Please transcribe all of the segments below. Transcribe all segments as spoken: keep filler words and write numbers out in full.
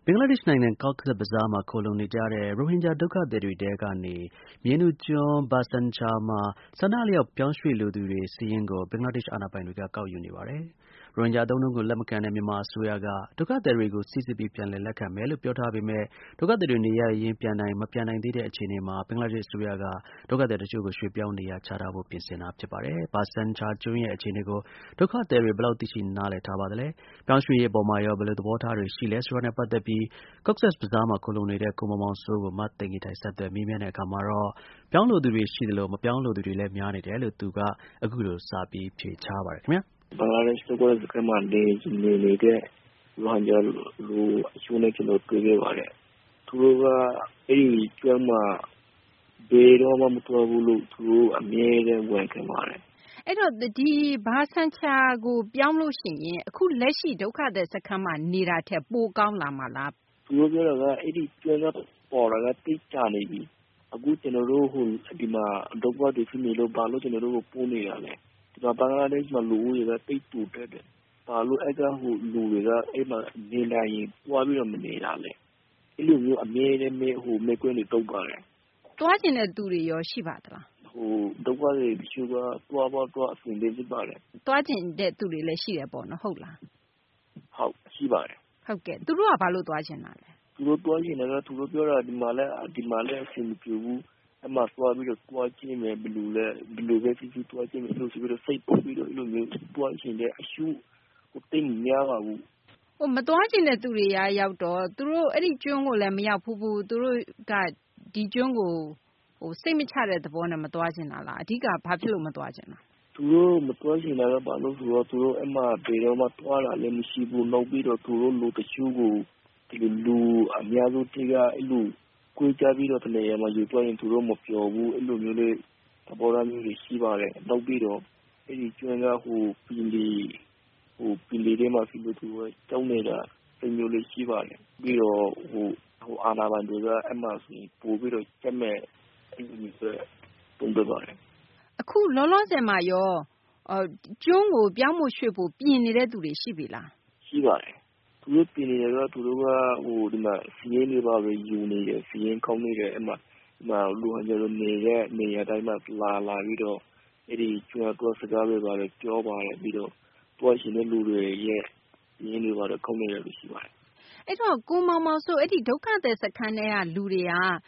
ဘင်္ဂလားဒေ့ရှ်နိုင်ငံ Cox's Bazar မှာ ခိုလှုံနေကြတဲ့ ရိုဟင်ဂျာ ဒုက္ခသည်တွေထဲကနေ မြေနုကျွန်း Bhasan Char မှာ ဆန္ဒအလျောက် ပြောင်းရွှေ့လိုသူတွေ စာရင်းကို ဘင်္ဂလားဒေ့ရှ် အာဏာပိုင်တွေက ကောက်ယူနေပါတယ်။ ရိုဟင်ဂျာ အသုံးအနှုန်းကို လက်မခံတဲ့ မြန်မာ အစိုးရက ဒုက္ခသည်တွေကို စိစစ်ပြီး ပြန်လည် လက်ခံမယ်လို့ ပြောထားပေမဲ့ ဒုက္ခသည်တွေ နေရပ်ရင်း ပြန်နိုင် မပြန်နိုင်သေးတဲ့ အခြေအနေမှာ ဘင်္ဂလားဒေ့ရှ် အစိုးရက ဒုက္ခသည်တစ်ချို့ကို ရွှေ့ပြောင်း နေရာချထားဖို့ ပြင်ဆင်တာ ဖြစ်ပါတယ်။ Bhasan Char ကျွန်းရဲ့ အခြေအနေကို ဒုက္ခသည်တွေ ဘယ်လောက် သိရှိ နားလည်ထားပါသလဲ။ ပြောင်းရွှေ့ရေး အပေါ်မှာရော ဘယ်လို သဘောထားတွေ ရှိလဲဆိုတာနဲ့ ပတ်သက်ပြီး Cox's Bazar မှာ ခိုလှုံနေတဲ့ ကိုမောင်မောင်စိုးကို မသိင်္ဂ ီထိုက် ဆက်သွယ် မေးမြန်းတဲ့အခါမှာတော့ ပြောင်းလိုသူတွေ ရှိသလို မပြောင်းလိုသူတွေလည်း များနေတယ်လို့ သူက အခုလို စပြီး ဖြေကြားပါတယ်ခင်ဗျာ။ ဘင်္ဂလားဒေ့ရှ် ဒုက္ခသည်စခန်းမှာ နေနေတဲ့ ရိုဟင်ဂျာလူအချို့နဲ့ ကျွန်တော်တွေ့ခဲ့ပါတယ်။ သူတို့က အဲဒီကျွန်းမှာ ဘယ်တော့မှ မသွားဘူးလို့ သူတို့ အမြဲတမ်း ဝန်ခံပါတယ်။ အဲ့တော့ ဒီ Bhasan Char ကို ပြောင်းလို့ရှိရင် အခု လက်ရှိ ဒုက္ခသည်စခန်းမှာ နေတာထက် ပိုကောင်းလာမှာလား။ သူတို့ပြောတာက အဲဒီကျွန်းက ပေါ်တာက သိပ်ကြာနေပြီ။ အခု ကျွန်တော်တို့ ဒီမှာ ဒုက္ခသည်ဖြစ်နေလို့ ဘာလို့ ကျွန်တော်တို့ကို ပို့နေတာလဲ။ ဒီမှာ ဘင်္ဂလားဒေ့ရှ်မှာ လူဦးရေက သိပ်တိုးတက်တယ်။ ဘာလို့ အဲဒီက လူတွေက အဲဒီမှာ နေနိုင်ရင် သွားပြီးတော့ မနေတာလဲ။ အဲဒီလိုမျိုး အမြဲတမ်း မေးခွန်းတွေ ထုတ်ပါတယ်။ သွားချင်တဲ့သူတွေရော ရှိပါသလား။ ဒုက္ခသည်တချို့က သွားဖို့အတွက် အဆင်သင့် ဖြစ်ပါတယ်။ သွားချင်တဲ့သူတွေလည်း ရှိတယ်ပေါ့နော် ဟုတ်လား။ ဟုတ် ရှိပါတယ်။ ဟုတ်ကဲ့။ သူတို့က ဘာလို့ သွားချင်တာလဲ။ သူတို့ သွားချင်တာက သူတို့ ပြောတာက ဒီမှာလည်း အဆင်မပြေဘူး။ အဲဒီမှာ သွားပြီးတော့ သွားကြည့်မယ် ဘယ်လိုလဲ။ ဘယ်လိုပဲဖြစ်ဖြစ် သွားကြည့်မယ်ဆိုပြီးတော့ စိတ်ကူးပြီးတော့ အဲဒီလိုမျိုး သွားချင်တဲ့ အစု သိပ်မများပါဘူး။ မသွားချင်တဲ့သူတွေက ရောက်တော့ သူတို့ အဲဒီကျွန်းကိုလည်း မရောက်ဖူးဘူး။ သူတို့က ဒီကျွန်းကို စိတ်မချတဲ့ သဘောနဲ့ မသွားချင်တာလား။ အဓိက ဘာဖြစ်လို့ မသွားချင်တာ။ သူတို့ မသွားချင်တာက ဘာလို့လဲဆိုတော့ သူတို့ အဲဒီမှာ ဘယ်တော့မှ သွားတာလည်း မရှိဘူး။ နောက်ပြီးတော့ သူတို့ လူတချို့ကို ဒီလို လူအများစုထဲက အဲလို ခွဲခြားပြီးတော့ တနေရာမှာ ယူသွားရင် သူတို့ မပျော်ဘူး။ အဲလိုမျိုးလေး သဘောထားမျိုးတွေ ရှိပါတယ်။ နောက်ပြီးတော့ အဲဒီကျွန်းက ပင်လယ် ပင်လယ်ထဲမှာ ဖြစ်လို့ သူတို့ ကြောက်နေတာ တမျိုးလည်း ရှိပါတယ်။ ပြီးတော့ အာဏာပိုင်တွေက အဲဒီမှာဆိုရင် ပိုပြီးတော့ ကြပ်မယ် အဲလိုမျိုးလည်း သုံးသပ်ပါတယ်။ အခု လောလောဆယ်မှာရော ကျွန်းကို ပြောင်းဖို့ ရွှေ့ဖို့ ပြင်နေတဲ့သူတွေ ရှိပြီလား။ ရှိပါတယ်။ သူတို့ ပြင်နေတာက သူတို့က ဒီမှာ စာရင်းတွေ ဘာတွေ ယူနေတယ်။ စာရင်းကောက်နေတယ်။ အဲဒီမှာ ရိုဟင်ဂျာတွေ နေတဲ့ နေရာတိုင်းမှာ လာလာပြီးတော့ အဲဒီကျွန်းအတွက် စကားတွေ ဘာတွေ ပြောပါတယ်။ ပြီးတော့ သွားချင်တဲ့လူတွေရဲ့ စာရင်းတွေ ဘာတွေ ကောက်နေတာတွေ ရှိပါတယ်။ အဲ့တော့ ကိုမောင်မောင်စိုး အဲဒီ ဒုက္ခသည်စခန်းထဲက လူတွေက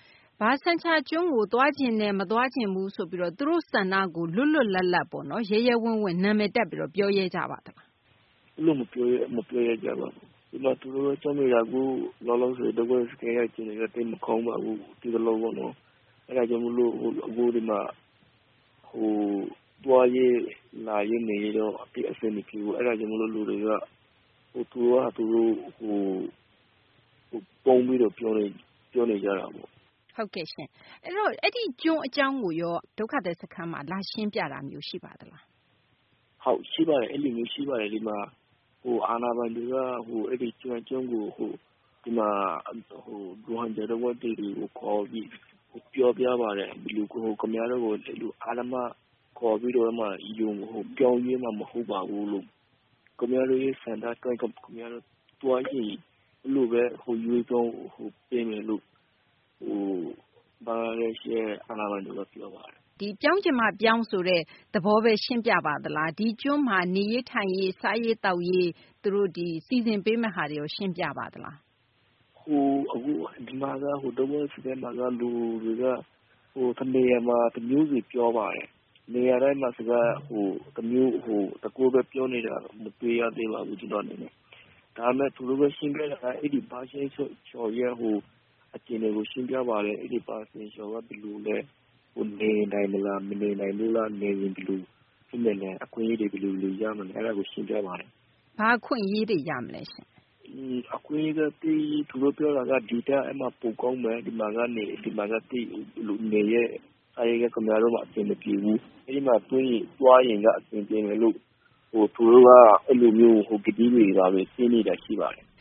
Bhasan Char ကျွန်းကို သွားချင်တယ်၊ မသွားချင်ဘူးဆိုပြီးတော့ သူတို့ ဆန္ဒကို လွတ်လွတ်လပ်လပ်ပေါ့နော် ရဲရဲဝံ့ဝံ့ နာမည်တပ်ပြီးတော့ ပြောရဲကြပါသလား။ အဲလို မပြောရဲကြပါဘူး။ ဒီမှာ သူတို့ ကြောက်နေတာ အခု လောလောဆယ် ဒုက္ခသည်စခန်းက အခြေအနေက သိပ်မကောင်းပါဘူး။ သိသလောက်ပေါ့နော်။ အဲဒါကြောင့်မို့လို့ အခု ဒီမှာ သွားရေး လာရေး နေရေးတော့ သိပ် အဆင်မပြေဘူး။ အဲဒါကြောင့်မို့လို့ လူတွေက သူတို့ဟာ သူတို့ ပုန်းပြီးတော့ ပြောနေကြတာပေါ့။ ဟုတ်ကဲ့ရှင့်။ အဲ့တော့ အဲဒီ ကျွန်းအကြောင်းကိုရော ဒုက္ခသည်စခန်းမှာ လာရှင်းပြတာမျိုး ရှိပါသလား။ ဟုတ် ရှိပါတယ်။ အဲလိုမျိုး ရှိပါတယ်။ ဒီမှာ အာဏာပိုင်တွေက အဲဒီကျွန်းကို ဒီမှာ ရိုဟင်ဂျာ ဒုက္ခသည်တွေကို ခေါ်ပြီး ပြောပြပါတယ်။ ခင်ဗျားတို့ကို အဓမ္မ ခေါ်ပြီးတော့ ပြောင်းရွှေ့မှာ မဟုတ်ပါဘူးလို့။ ခင်ဗျားတို့ရဲ့ ဆန္ဒအတိုင်း ခင်ဗျားတို့ သွားချင်ရင် အဲလိုပဲ ရွှေ့ပြောင်းပေးမယ်လို့ ဘင်္ဂလားဒေ့ရှ်ရဲ့ အာဏာပိုင်တွေက ပြောပါတယ်။ ဒီပြောင်းချင်မှ ပြောင်းဆိုတဲ့ သဘောပဲ ရှင်းပြပါသလား။ ဒီကျွန်းမှာ နေရေး ထိုင်ရေး စားရေး သောက်ရေး သူတို့ စီစဉ်ပေးမယ့်ဟာတွေရော ရှင်းပြပါသလား။ အခု ဒီမှာက ဒုက္ခသည်စခန်းမှာက လူတွေက တနေရာမှာ တမျိုးစီ ပြောပါတယ်။ နေရာတိုင်းမှာ စကား တမျိုး တခုပဲ ပြောနေတာ မတွေ့ရသေးပါဘူး ကျနော့်အနေနဲ့။ ဒါပေမယ့် သူတို့ ရှင်းပြတာက အဲဒီ Bhasan Char ရဲ့ အခြေအနေကို ရှင်းပြပါတယ်။ အဲဒီ Bhasan Char က ဘယ်လိုလဲ နေနိုင်မလား မနေနိုင်ဘူးလား။ နေရင် ဘယ်လိုဖြစ်မလဲ။ အခွင့်အရေးတွေ ဘယ်လို ရမလဲ အဲဒါကို ရှင်းပြပါတယ်။ ဘာအခွင့်အရေးတွေ ရမလဲရှင့်။ အခွင့်အရေးက သူတို့ ပြောတာက ဒီထက် အဲဒီမှာ ပိုကောင်းမယ်။ ဒီမှာက နေရေး စားရေးက ခင်ဗျားတို့မှာ အဆင်မပြေဘူး။ အဲဒီမှာ သွားရင်က အဆင်ပြေမယ်လို့ သူတို့က အဲလိုမျိုး ကတိတွေ ဘာတွေ ပေးနေတာ ရှိပါတယ်